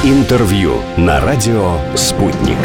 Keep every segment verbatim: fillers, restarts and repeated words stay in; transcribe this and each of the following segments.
Интервью на радио «Спутник».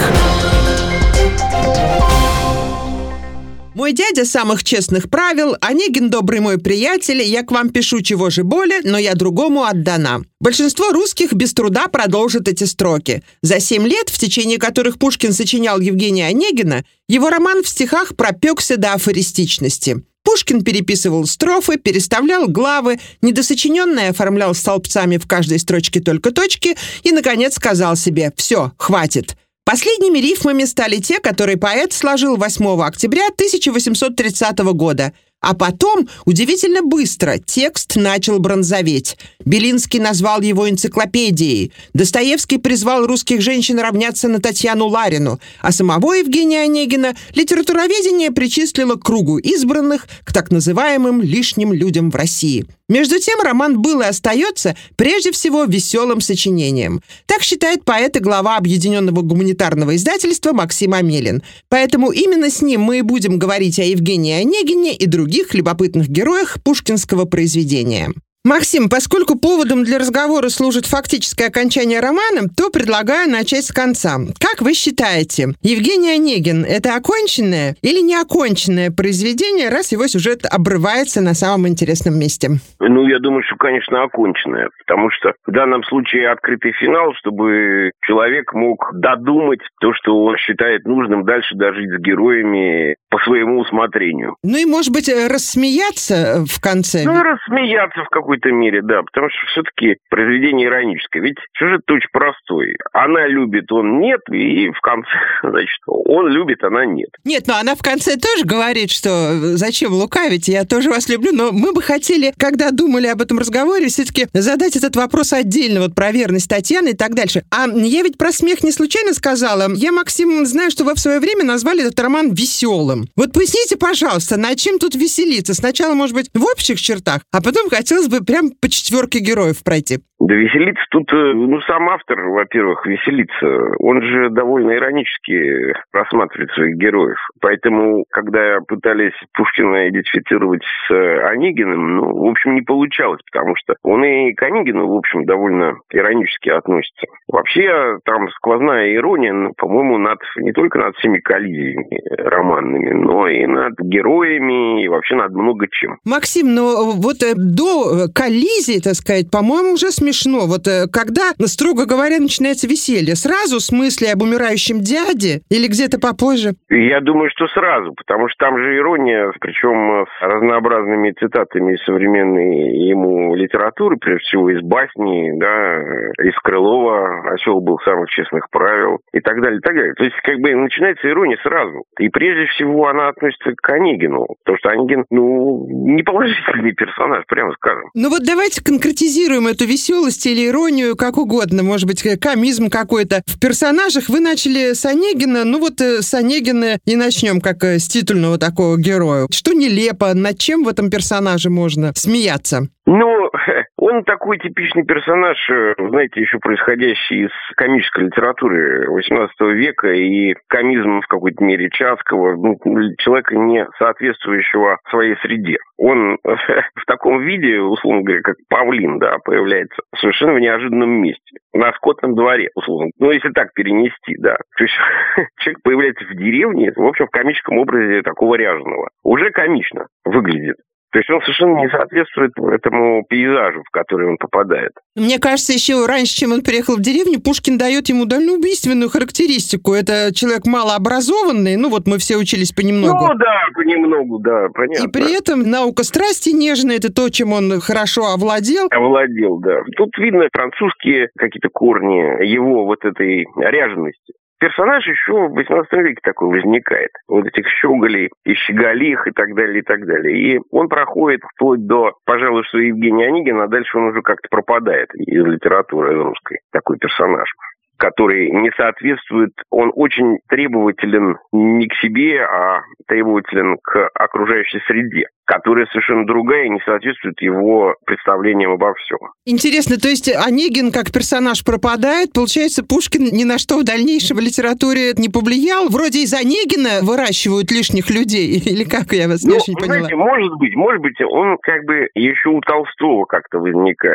Мой дядя самых честных правил, Онегин добрый мой приятель, я к вам пишу чего же более, но я другому отдана. Большинство русских без труда продолжит эти строки. За семь лет, в течение которых Пушкин сочинял Евгения Онегина, его роман в стихах пропекся до афористичности. Пушкин переписывал строфы, переставлял главы, недосочиненное оформлял столбцами в каждой строчке только точки и, наконец, сказал себе «все, хватит». Последними рифмами стали те, которые поэт сложил восьмого октября тысяча восемьсот тридцатого года. А потом, удивительно быстро, текст начал бронзоветь. Белинский назвал его энциклопедией. Достоевский призвал русских женщин равняться на Татьяну Ларину. А самого Евгения Онегина литературоведение причислило к кругу избранных, к так называемым лишним людям в России. Между тем, роман был и остается прежде всего веселым сочинением. Так считает поэт и глава Объединенного гуманитарного издательства Максим Амелин. Поэтому именно с ним мы и будем говорить о Евгении Онегине и других любопытных героях пушкинского произведения. Максим, поскольку поводом для разговора служит фактическое окончание романа, то предлагаю начать с конца. Как вы считаете, Евгений Онегин – это оконченное или неоконченное произведение, раз его сюжет обрывается на самом интересном месте? Ну, я думаю, что, конечно, оконченное, потому что в данном случае открытый финал, чтобы человек мог додумать то, что он считает нужным, дальше дожить с героями по своему усмотрению. Ну и, может быть, рассмеяться в конце? Ну, рассмеяться в какой-то В какой-то мере, да, потому что все-таки произведение ироническое. Ведь сюжет очень простой. Она любит, он нет, и в конце, значит, он любит, она нет. Нет, но она в конце тоже говорит, что зачем лукавить, я тоже вас люблю, но мы бы хотели, когда думали об этом разговоре, все-таки задать этот вопрос отдельно, вот про верность Татьяны и так дальше. А я ведь про смех не случайно сказала. Я, Максим, знаю, что вы в свое время назвали этот роман веселым. Вот поясните, пожалуйста, над чем тут веселиться? Сначала, может быть, в общих чертах, а потом хотелось бы прям по четверке героев пройти. Да веселиться тут, ну, сам автор, во-первых, веселится. Он же довольно иронически рассматривает своих героев. Поэтому, когда пытались Пушкина идентифицировать с Онегиным, ну, в общем, не получалось, потому что он и к Онегину, в общем, довольно иронически относится. Вообще, там сквозная ирония, ну, по-моему, над, не только над всеми коллизиями романными, но и над героями, и вообще над много чем. Максим, но вот до коллизии, так сказать, по-моему, уже смешно. Смешно. Вот когда, строго говоря, начинается веселье? Сразу с мысли об умирающем дяде или где-то попозже? Я думаю, что сразу, потому что там же ирония, причем с разнообразными цитатами из современной ему литературы, прежде всего из басни, да, из Крылова «Осел был самых честных правил» и так далее, и так далее. То есть, как бы, начинается ирония сразу. И прежде всего она относится к Онегину, потому что Онегин, ну, не положительный персонаж, прямо скажем. Ну вот давайте конкретизируем эту веселость или иронию, как угодно, может быть, комизм какой-то. В персонажах вы начали с Онегина, ну вот с Онегина и начнем, как с титульного такого героя. Что нелепо, над чем в этом персонаже можно смеяться? Ну, он такой типичный персонаж, знаете, еще происходящий из комической литературы восемнадцатого века и комизм в какой-то мере Чацкого, ну, человека, не соответствующего своей среде. Он в таком виде, условно говоря, как павлин, да, появляется совершенно в неожиданном месте. На скотном дворе, условно. Ну, если так перенести, да. То есть человек появляется в деревне, в общем, в комическом образе такого ряженого. Уже комично выглядит. То есть он совершенно не соответствует этому пейзажу, в который он попадает. Мне кажется, еще раньше, чем он приехал в деревню, Пушкин дает ему довольно убийственную характеристику. Это человек малообразованный, ну вот мы все учились понемногу. Ну да, понемногу, да, понятно. И при этом наука страсти нежная, это то, чем он хорошо овладел. Овладел, да. Тут видно французские какие-то корни его вот этой ряжености. Персонаж еще в восемнадцатом веке такой возникает. Вот этих щеголей и щеголих и так далее, и так далее. И он проходит вплоть до, пожалуй, что Евгения Онегина, а дальше он уже как-то пропадает из литературы русской. Такой персонаж, который не соответствует, он очень требователен не к себе, а требователен к окружающей среде, которая совершенно другая и не соответствует его представлениям обо всем. Интересно, то есть Онегин как персонаж пропадает, получается, Пушкин ни на что в дальнейшем в литературе не повлиял? Вроде из Онегина выращивают лишних людей, или как, я вас не ну, очень поняла? Знаете, может быть, может быть, он как бы еще у Толстого как-то возникает.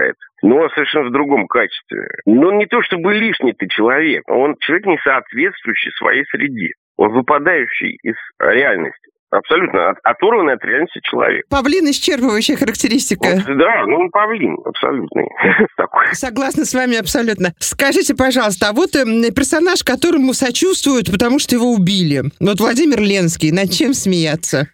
но совершенно в другом качестве. Но не то чтобы лишний ты человек, он человек, не соответствующий своей среде. Он выпадающий из реальности. Абсолютно от, оторванный от реальности человек. Павлин — исчерпывающая характеристика. Вот, да, ну он павлин абсолютный. Согласна с вами абсолютно. Скажите, пожалуйста, а вот э, персонаж, которому сочувствуют, потому что его убили. Вот Владимир Ленский, над чем смеяться?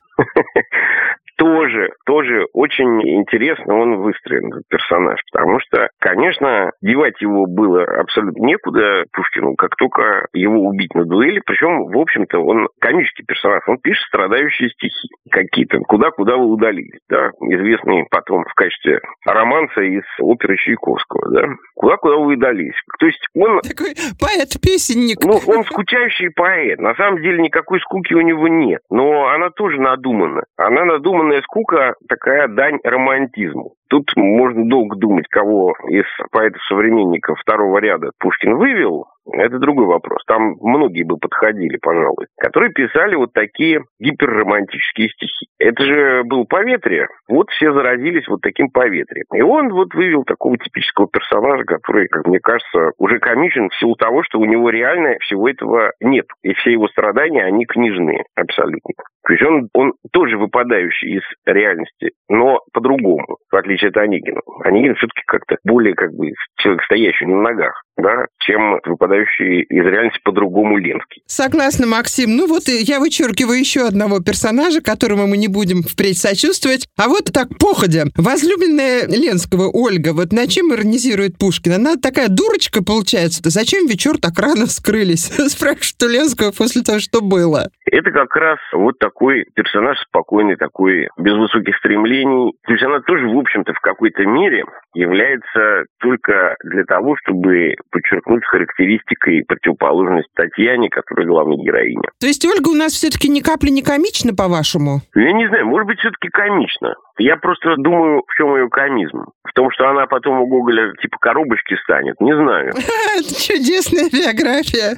Тоже, тоже очень интересно он выстроен, этот персонаж, потому что, конечно, девать его было абсолютно некуда Пушкину, как только его убить на дуэли, причем, в общем-то, он комический персонаж, он пишет страдающие стихи какие-то, «Куда-куда вы удалились», да, известный потом в качестве романса из оперы Чайковского, да, «Куда-куда вы удалились». То есть он... Такой поэт-песенник. Ну, он скучающий поэт, на самом деле никакой скуки у него нет, но она тоже надумана, она надумана скука такая дань романтизму. Тут можно долго думать, кого из поэтов-современников второго ряда Пушкин вывел. Это другой вопрос. Там многие бы подходили, пожалуй, которые писали вот такие гиперромантические стихи. Это же был поветрие. Вот все заразились вот таким поветрием. И он вот вывел такого типического персонажа, который, как мне кажется, уже комичен в силу того, что у него реально всего этого нет. И все его страдания, они книжные абсолютно. То есть он, он тоже выпадающий из реальности, но по-другому, в отличие от Онегина. Онегин все-таки как-то более как бы человек, стоящий на ногах, да, чем выпадающий из реальности по-другому Ленский. Согласна, Максим. Ну вот я вычеркиваю еще одного персонажа, которому мы не будем впредь сочувствовать. А вот так походя. Возлюбленная Ленского Ольга, вот на чем иронизирует Пушкин? Она такая дурочка получается-то. Зачем вечер так рано вскрылись? Спрашивают у Ленского после того, что было. Это как раз вот такой персонаж спокойный, такой, без высоких стремлений. То есть она тоже, в общем-то, в какой-то мере является только для того, чтобы подчеркнуть характеристикой противоположность Татьяне, которая главная героиня. То есть Ольга у нас все-таки ни капли не комична, по-вашему? Я не знаю, может быть, все-таки комично. Я просто думаю, в чем ее комизм. В том, что она потом у Гоголя типа коробочки станет, не знаю. Это чудесная биография.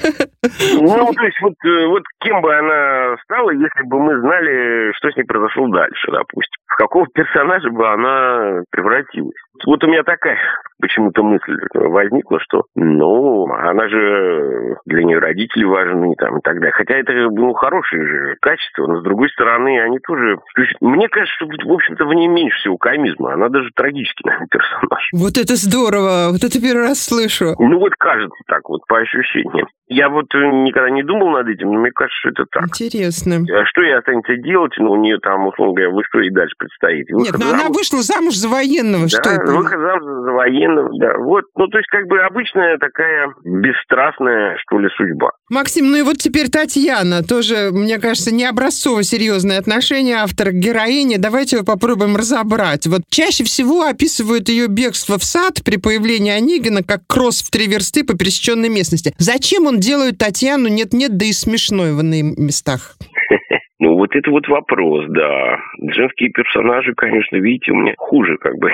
Ну, то есть вот, вот кем бы она стала, если бы мы знали, что с ней произошло дальше, допустим. В какого персонажа бы она превратилась. Вот у меня такая почему-то мысль возникла, что, ну, она же для нее родители важны там, и так далее. Хотя это, ну, хорошие же качества, но, с другой стороны, они тоже... Мне кажется, что, в общем-то, в ней меньше всего комизма. Она даже трагический, наверное, персонаж. Вот это здорово! Вот это первый раз слышу. Ну, вот кажется так, вот по ощущениям. Я вот никогда не думал над этим, но мне кажется, что это так. Интересно. А что ей останется делать? Ну, у нее там, условно говоря, в истории дальше предстоит. Нет, но она вышла замуж за военного, да, что это? Выход замуж за военного, да. Вот, ну, то есть, как бы обычная такая бесстрастная, что ли, судьба. Максим, ну и вот теперь Татьяна. Тоже, мне кажется, не образцово серьезное отношение автора к героине. Давайте его попробуем разобрать. Вот чаще всего описывают ее бегство в сад при появлении Онегина как кросс в три версты по пересеченной местности. Зачем он делает Татьяну нет-нет, да и смешной в иных местах? Ну, вот это вот вопрос, да. Женские персонажи, конечно, видите, у меня хуже как бы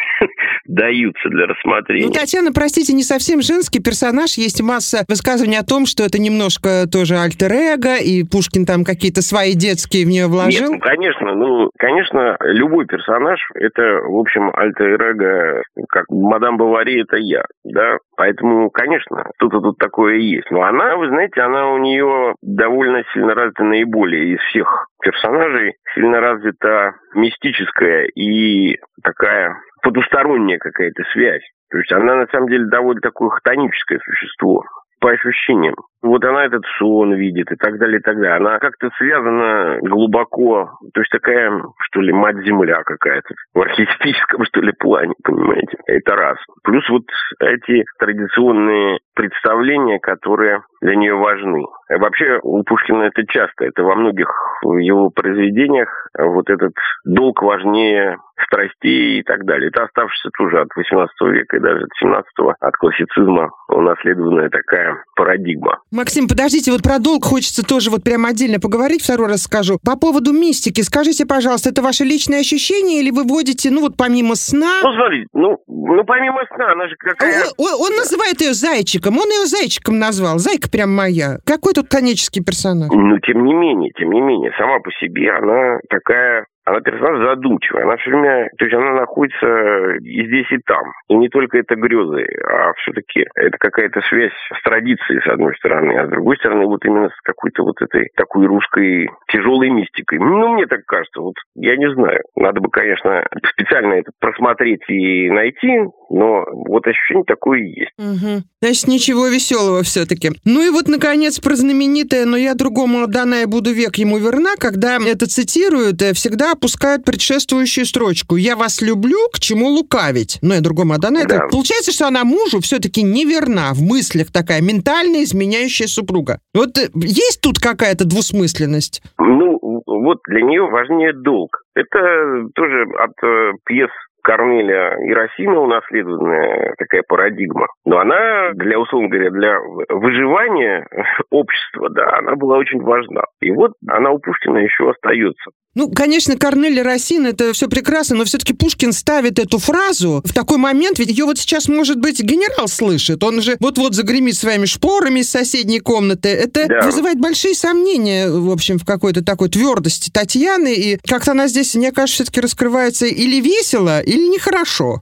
даются для рассмотрения. Ну, Татьяна, простите, не совсем женский персонаж. Есть масса высказываний о том, что это немножко тоже альтер-эго, и Пушкин там какие-то свои детские в нее вложил. Нет, ну, конечно, ну, конечно, любой персонаж, это, в общем, альтер-эго, как мадам Бовари, это я, да. Поэтому, конечно, что-то тут такое есть. Но она, вы знаете, она у нее довольно сильно развита наиболее из всех персонажей, сильно развита мистическая и такая потусторонняя какая-то связь. То есть она, на самом деле, довольно такое хтоническое существо, по ощущениям. Вот она этот сон видит и так далее, и так далее. Она как-то связана глубоко, то есть такая, что ли, мать-земля какая-то, в архетипическом, что ли, плане, понимаете. Это раз. Плюс вот эти традиционные представления, которые для нее важны. А вообще у Пушкина это часто, это во многих его произведениях вот этот долг важнее страстей и так далее. Это оставшееся тоже от восемнадцатого века и даже от семнадцатого, от классицизма унаследованная такая парадигма. Максим, подождите, вот про долг хочется тоже вот прямо отдельно поговорить, второй раз скажу. По поводу мистики, скажите, пожалуйста, это ваше личное ощущение или вы вводите, ну вот помимо сна... Ну, смотрите, ну, ну помимо сна, она же какая... Он, он, он называет ее зайчиком, он ее зайчиком назвал, зайка прям моя. Какой тут конический персонаж? Ну, тем не менее, тем не менее, сама по себе она такая Она персонаж задумчивый. Она все время, то есть она находится и здесь, и там. И не только это грезы, а все-таки это какая-то связь с традицией, с одной стороны, а с другой стороны, вот именно с какой-то вот этой такой русской тяжелой мистикой. Ну, мне так кажется. Вот я не знаю. Надо бы, конечно, специально это просмотреть и найти, но вот ощущение такое и есть. Угу. Значит, ничего веселого все-таки. Ну и вот, наконец, про знаменитое «Но я другому отдана и буду век ему верна», когда это цитируют, всегда опускают предшествующую строчку «Я вас люблю, к чему лукавить». «Но я другому отдана». Да. Это получается, что она мужу все-таки не верна, в мыслях такая ментально изменяющая супруга. Вот есть тут какая-то двусмысленность? Ну, вот для нее важнее долг. Это тоже от э, пьес Корнеля и Рассина унаследованная такая парадигма. Но она, для, условно говоря, для выживания общества, да, она была очень важна. И вот она у Пушкина еще остается. Ну, конечно, Корнель и Рассин, это все прекрасно, но все-таки Пушкин ставит эту фразу в такой момент, ведь ее вот сейчас, может быть, генерал слышит, он же вот-вот загремит своими шпорами из соседней комнаты. Это да. вызывает большие сомнения, в общем, в какой-то такой твердости Татьяны, и как-то она здесь, мне кажется, все-таки раскрывается или весело, или нехорошо.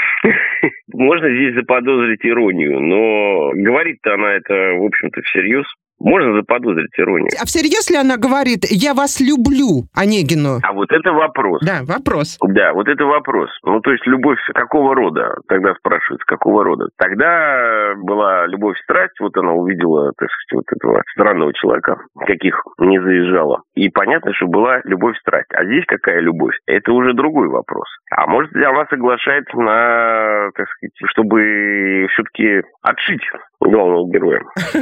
Можно здесь заподозрить иронию, но говорит-то она это, в общем-то, всерьез. Можно заподозрить иронию. А всерьез ли она говорит «я вас люблю» Онегину? А вот это вопрос. Да, вопрос. Да, вот это вопрос. Ну, то есть любовь какого рода? Тогда спрашивается, какого рода? Тогда была любовь-страсть, вот она увидела, так сказать, вот этого странного человека, каких не заезжала. И понятно, что была любовь-страсть. А здесь какая любовь? Это уже другой вопрос. А может, она соглашается на, так сказать, чтобы все-таки отшить главного героя.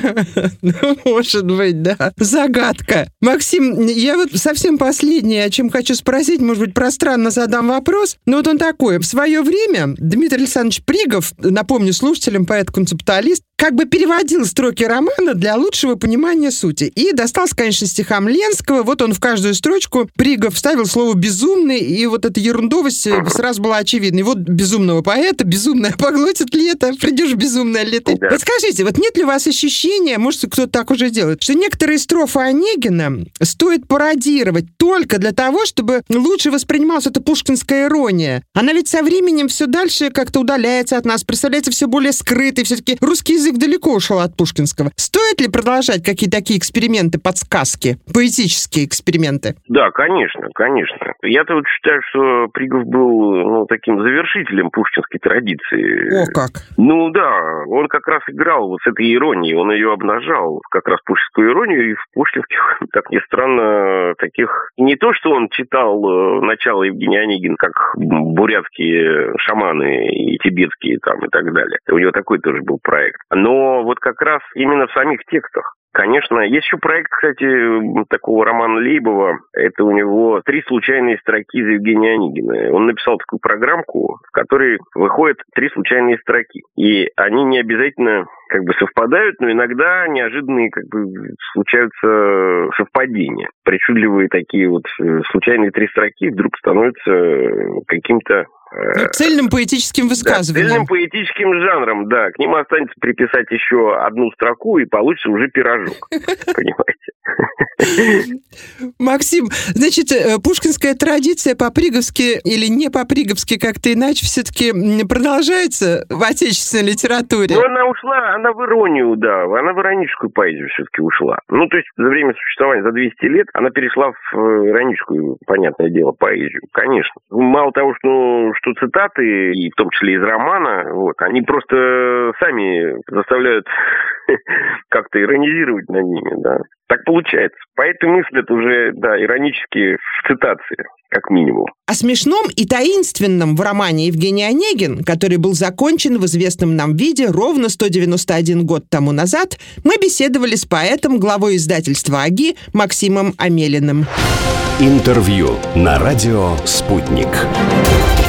Может быть, да. Загадка. Максим, я вот совсем последнее, о чем хочу спросить, может быть, пространно задам вопрос, но вот он такой. В свое время Дмитрий Александрович Пригов, напомню слушателям, поэт-концептуалист, как бы переводил строки романа для лучшего понимания сути. И достался, конечно, стихам Ленского. Вот он в каждую строчку Пригов вставил слово «безумный», и вот эта ерундовость сразу была очевидна. И вот безумного поэта, безумное поглотит лето, придешь в безумное лето. Да. Вот скажите, вот нет ли у вас ощущения, может, кто-то так уже делает, что некоторые строфы Онегина стоит пародировать только для того, чтобы лучше воспринималась эта пушкинская ирония? Она ведь со временем все дальше как-то удаляется от нас, представляется все более скрытой, все-таки русский язык далеко ушел от пушкинского. Стоит ли продолжать какие-то такие эксперименты, подсказки, поэтические эксперименты? Да, конечно, конечно. Я-то вот считаю, что Пригов был ну, таким завершителем пушкинской традиции. О, как? Ну да, он как раз играл вот с этой иронией, он ее обнажал, как раз пушкинскую иронию, и в пушкинских, как ни странно, таких... Не то, что он читал начало Евгения Онегина, как бурятские шаманы и тибетские там и так далее. У него такой тоже был проект. Но вот как раз именно в самих текстах. Конечно, есть еще проект, кстати, такого Романа Лейбова. Это у него «Три случайные строки» из Евгения Онегина. Он написал такую программку, в которой выходят три случайные строки. И они не обязательно как бы совпадают, но иногда неожиданные как бы случаются совпадения. Причудливые такие вот случайные три строки вдруг становятся каким-то цельным поэтическим высказыванием. Да, цельным поэтическим жанром, да. К ним останется приписать еще одну строку, и получится уже пирожок. Понимаете? Максим, значит, пушкинская традиция по-приговски или не по-приговски как-то иначе все-таки продолжается в отечественной литературе? Ну, она ушла, она в иронию, да. Она в ироническую поэзию все-таки ушла. Ну, то есть за время существования, за двести лет, она перешла в ироническую, понятное дело, поэзию. Конечно. Мало того, что что цитаты, и в том числе из романа, вот, они просто сами заставляют как-то иронизировать над ними, да. Так получается. Поэты мыслят уже, да, иронически в цитации, как минимум. О смешном и таинственном в романе Евгений Онегин, который был закончен в известном нам виде ровно сто девяносто один год тому назад, мы беседовали с поэтом, главой издательства АГИ Максимом Амелиным. Интервью на радио «Спутник».